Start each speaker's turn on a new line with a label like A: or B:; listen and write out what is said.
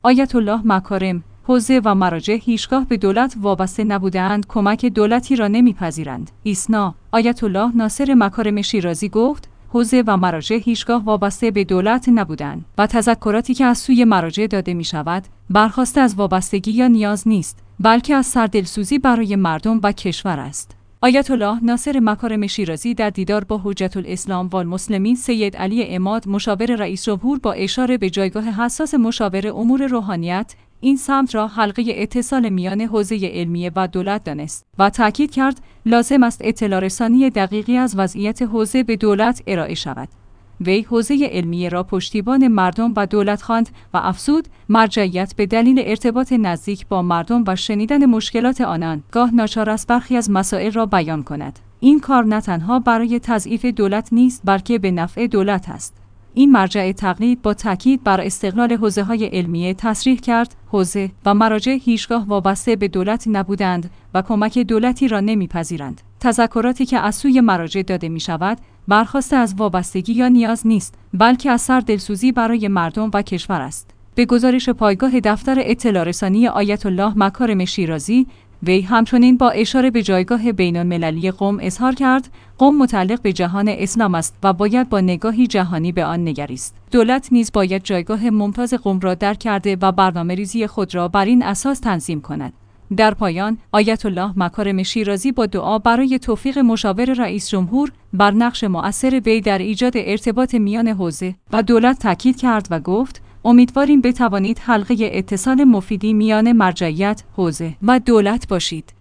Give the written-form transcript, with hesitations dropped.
A: آیت الله مکارم، حوزه و مراجع هیچگاه به دولت وابسته نبوده‌اند، کمک دولتی را نمی‌پذیرند. ایسنا، آیت الله ناصر مکارم شیرازی گفت: حوزه و مراجع هیچگاه وابسته به دولت نبودند و تذکراتی که از سوی مراجع داده می‌شود، برخواسته از وابستگی یا نیاز نیست، بلکه از سردلسوزی برای مردم و کشور است. آیت الله ناصر مکارم شیرازی در دیدار با حجت الاسلام و المسلمین سید علی عماد مشاور رئیس جمهور با اشاره به جایگاه حساس مشاور امور روحانیت، این سمت را حلقه اتصال میان حوزه علمیه و دولت دانست و تاکید کرد لازم است اطلاع رسانی دقیقی از وضعیت حوزه به دولت ارائه شود. وی حوزه علمیه را پشتیبان مردم و دولت خواند و افزود مرجعیت به دلیل ارتباط نزدیک با مردم و شنیدن مشکلات آنان گاه ناچار است برخی از مسائل را بیان کند. این کار نه تنها برای تضعیف دولت نیست بلکه به نفع دولت است. این مرجع تقلید با تاکید بر استقلال حوزه‌های علمیه تصریح کرد حوزه و مراجع هیچگاه وابسته به دولت نبودند و کمک دولتی را نمی‌پذیرند. تذکراتی که از سوی مراجع داده می‌شود برخواسته از وابستگی یا نیاز نیست، بلکه از سردلسوزی برای مردم و کشور است. به گزارش پایگاه دفتر اطلاع رسانی آیت الله مکارم شیرازی، وی همچنین با اشاره به جایگاه بین‌المللی قم اظهار کرد قم متعلق به جهان اسلام است و باید با نگاهی جهانی به آن نگریست. دولت نیز باید جایگاه ممتاز قم را درک کرده و برنامه‌ریزی خود را بر این اساس تنظیم کند. در پایان، آیت الله مکارم شیرازی با دعا برای توفیق مشاور رئیس جمهور بر نقش مؤثر وی در ایجاد ارتباط میان حوزه و دولت تاکید کرد و گفت: امیدواریم بتوانید حلقه اتصال مفیدی میان مرجعیت، حوزه و دولت باشید.